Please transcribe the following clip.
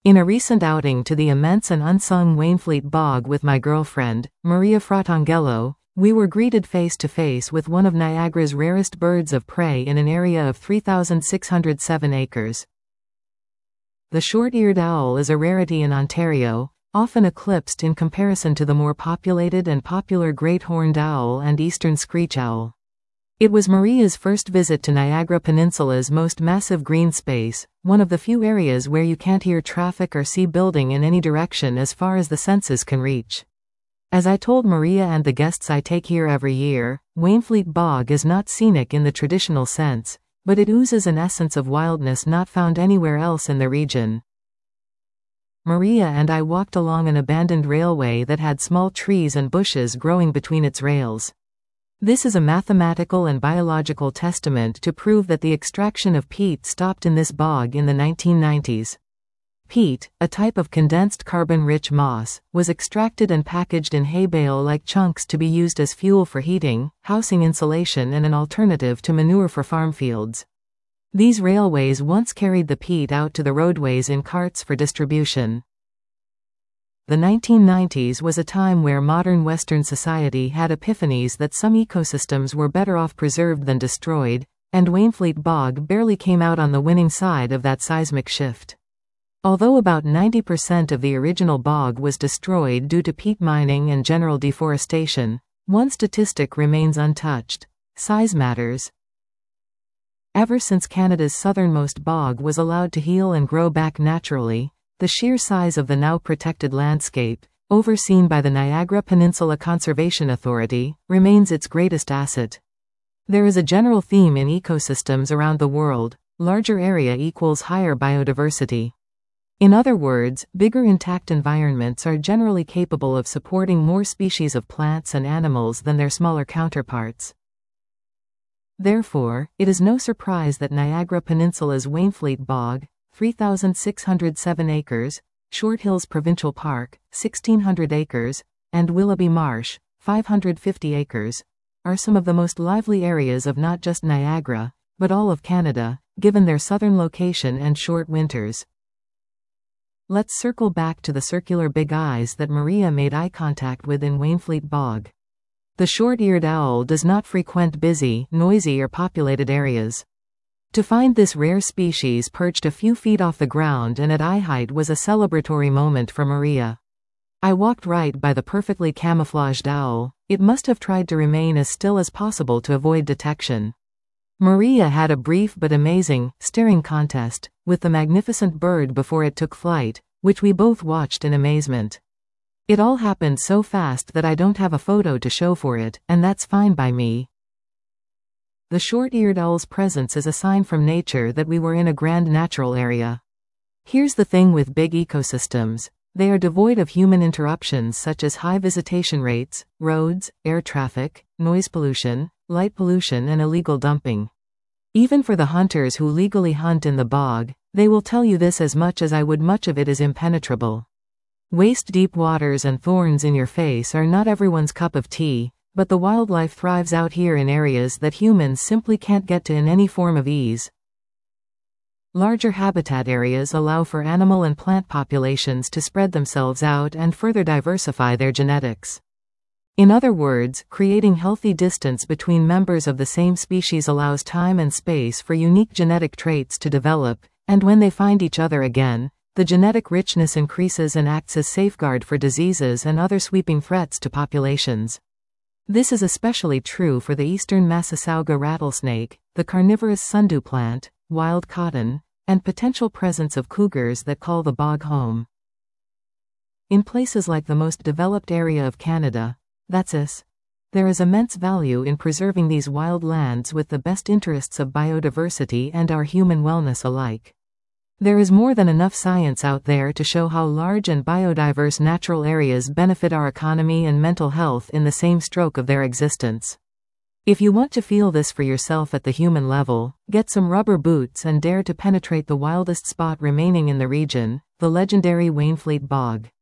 In a recent outing to the immense and unsung Wainfleet Bog with my girlfriend, Maria Fratangelo, we were greeted face to face with one of Niagara's rarest birds of prey in an area of 3,607 acres. The short-eared owl is a rarity in Ontario, often eclipsed in comparison to the more populated and popular great horned owl and eastern screech owl. It was Maria's first visit to Niagara Peninsula's most massive green space, one of the few areas where you can't hear traffic or see building in any direction as far as the senses can reach. As I told Maria and the guests I take here every year, Wainfleet Bog is not scenic in the traditional sense, but it oozes an essence of wildness not found anywhere else in the region. Maria and I walked along an abandoned railway that had small trees and bushes growing between its rails. This is a mathematical and biological testament to prove that the extraction of peat stopped in this bog in the 1990s. Peat, a type of condensed carbon-rich moss, was extracted and packaged in hay bale-like chunks to be used as fuel for heating, housing insulation and an alternative to manure for farm fields. These railways once carried the peat out to the roadways in carts for distribution. The 1990s was a time where modern Western society had epiphanies that some ecosystems were better off preserved than destroyed, and Wainfleet Bog barely came out on the winning side of that seismic shift. Although about 90% of the original bog was destroyed due to peat mining and general deforestation, one statistic remains untouched: size matters. Ever since Canada's southernmost bog was allowed to heal and grow back naturally, the sheer size of the now protected landscape, overseen by the Niagara Peninsula Conservation Authority, remains its greatest asset. There is a general theme in ecosystems around the world: larger area equals higher biodiversity. In other words, bigger intact environments are generally capable of supporting more species of plants and animals than their smaller counterparts. Therefore, it is no surprise that Niagara Peninsula's Wainfleet Bog, 3,607 acres, Short Hills Provincial Park, 1,600 acres, and Willoughby Marsh, 550 acres, are some of the most lively areas of not just Niagara, but all of Canada, given their southern location and short winters. Let's circle back to the circular big eyes that Maria made eye contact with in Wainfleet Bog. The short-eared owl does not frequent busy, noisy or populated areas. To find this rare species perched a few feet off the ground and at eye height was a celebratory moment for Maria. I walked right by the perfectly camouflaged owl. It must have tried to remain as still as possible to avoid detection. Maria had a brief but amazing, staring contest with the magnificent bird before it took flight, which we both watched in amazement. It all happened so fast that I don't have a photo to show for it, and that's fine by me. The short-eared owl's presence is a sign from nature that we were in a grand natural area. Here's the thing with big ecosystems: they are devoid of human interruptions such as high visitation rates, roads, air traffic, noise pollution, light pollution and illegal dumping. Even for the hunters who legally hunt in the bog, they will tell you this as much as I would: much of it is impenetrable. Waist-deep waters and thorns in your face are not everyone's cup of tea, but the wildlife thrives out here in areas that humans simply can't get to in any form of ease. Larger habitat areas allow for animal and plant populations to spread themselves out and further diversify their genetics. In other words, creating healthy distance between members of the same species allows time and space for unique genetic traits to develop, and when they find each other again, the genetic richness increases and acts as safeguard for diseases and other sweeping threats to populations. This is especially true for the eastern Massasauga rattlesnake, the carnivorous sundew plant, wild cotton, and potential presence of cougars that call the bog home. In places like the most developed area of Canada, that's us, there is immense value in preserving these wild lands with the best interests of biodiversity and our human wellness alike. There is more than enough science out there to show how large and biodiverse natural areas benefit our economy and mental health in the same stroke of their existence. If you want to feel this for yourself at the human level, get some rubber boots and dare to penetrate the wildest spot remaining in the region, the legendary Wainfleet Bog.